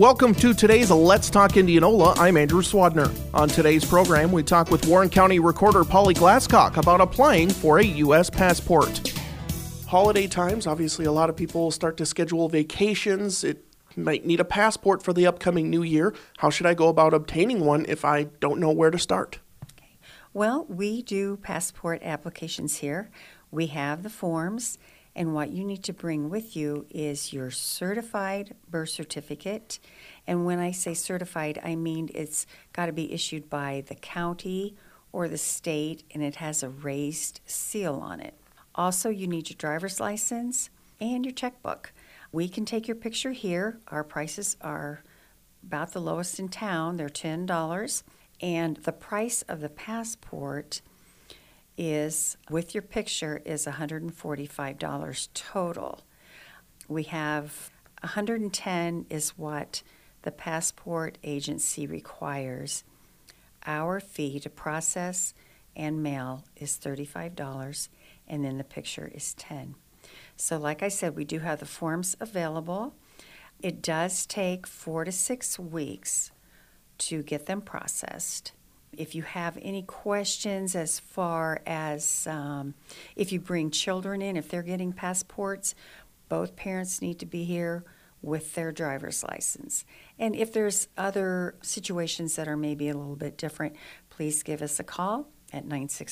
Welcome to today's Let's Talk Indianola. I'm Andrew Swadner. On today's program, we talk with Warren County Recorder Polly Glasscock about applying for a U.S. passport. Holiday times, obviously a lot of people start to schedule vacations. It might need a passport for the upcoming new year. How should I go about obtaining one if I don't know where to start? Okay. Well, we do passport applications here. We have the forms, and what you need to bring with you is your certified birth certificate. And when I say certified, I mean it's got to be issued by the county or the state, and it has a raised seal on it. Also, you need your driver's license and your checkbook. We can take your picture here. Our prices are about the lowest in town. They're $10. And the price of the passport is, with your picture, is $145 total. We have $110 is what the passport agency requires. Our fee to process and mail is $35, and then the picture is $10. So like I said, we do have the forms available. It does take 4 to 6 weeks to get them processed. If you have any questions as far as if you bring children in, if they're getting passports, both parents need to be here with their driver's license. And if there's other situations that are maybe a little bit different, please give us a call at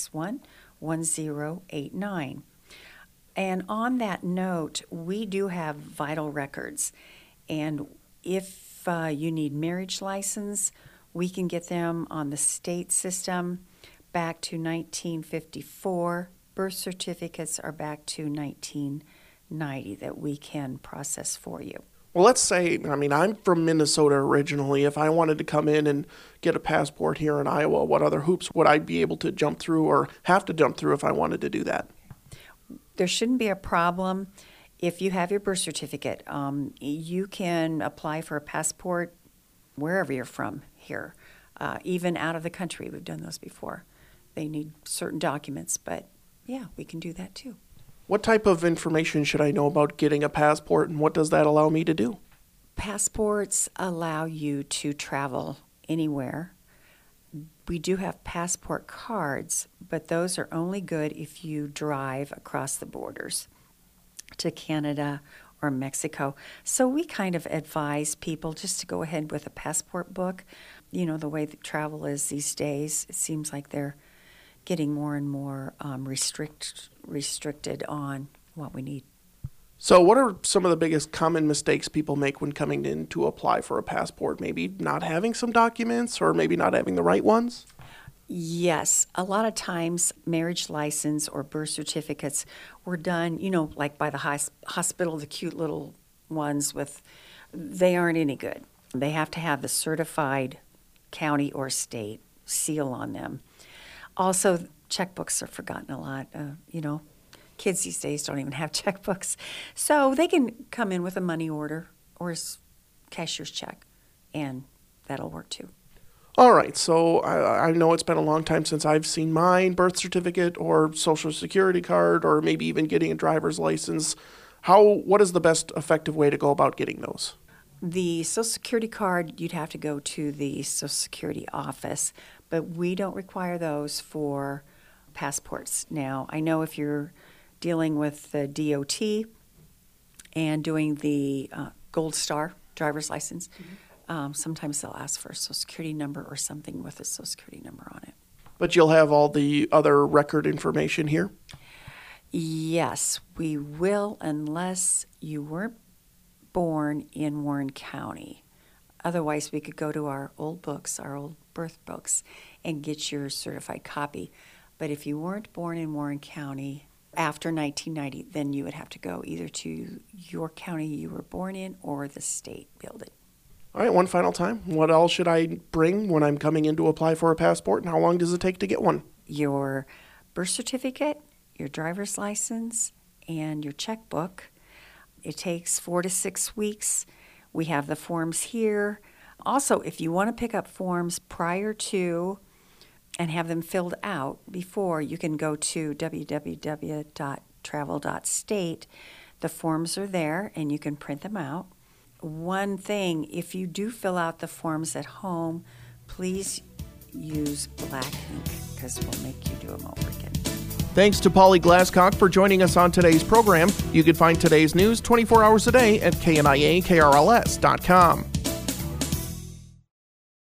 961-1089. And on that note, we do have vital records. And if you need marriage license, we can get them on the state system back to 1954. Birth certificates are back to 1990 that we can process for you. Well, let's say, I'm from Minnesota originally. If I wanted to come in and get a passport here in Iowa, what other hoops would I be able to jump through or have to jump through if I wanted to do that? There shouldn't be a problem. If you have your birth certificate, you can apply for a passport wherever you're from here, even out of the country. We've done those before. They need certain documents, but yeah, we can do that too. What type of information should I know about getting a passport, and what does that allow me to do? Passports allow you to travel anywhere. We do have passport cards, but those are only good if you drive across the borders to Canada or Mexico. So we kind of advise people just to go ahead with a passport book. You know, the way that travel is these days, it seems like they're getting more and more restricted on what we need. So what are some of the biggest common mistakes people make when coming in to apply for a passport? Maybe not having some documents or maybe not having the right ones? Yes. A lot of times marriage license or birth certificates were done, like by the hospital, the cute little ones they aren't any good. They have to have the certified county or state seal on them. Also, checkbooks are forgotten a lot. Kids these days don't even have checkbooks. So they can come in with a money order or a cashier's check, and that'll work too. All right, so I know it's been a long time since I've seen mine, birth certificate or social security card, or maybe even getting a driver's license. What is the best effective way to go about getting those? The social security card, you'd have to go to the social security office, but we don't require those for passports. Now, I know if you're dealing with the DOT and doing the Gold Star driver's license, sometimes they'll ask for a social security number or something with a social security number on it. But you'll have all the other record information here? Yes, we will, unless you weren't born in Warren County. Otherwise, we could go to our old books, our old birth books, and get your certified copy. But if you weren't born in Warren County after 1990, then you would have to go either to your county you were born in or the state building. All right, one final time. What else should I bring when I'm coming in to apply for a passport, and how long does it take to get one? Your birth certificate, your driver's license, and your checkbook. It takes 4 to 6 weeks. We have the forms here. Also, if you want to pick up forms prior to and have them filled out before, you can go to www.travel.state. The forms are there, and you can print them out. one thing, if you do fill out the forms at home, please use black ink because we'll make you do them over again. Thanks to Polly Glasscock for joining us on today's program. You can find today's news 24 hours a day at KNIAKRLS.com.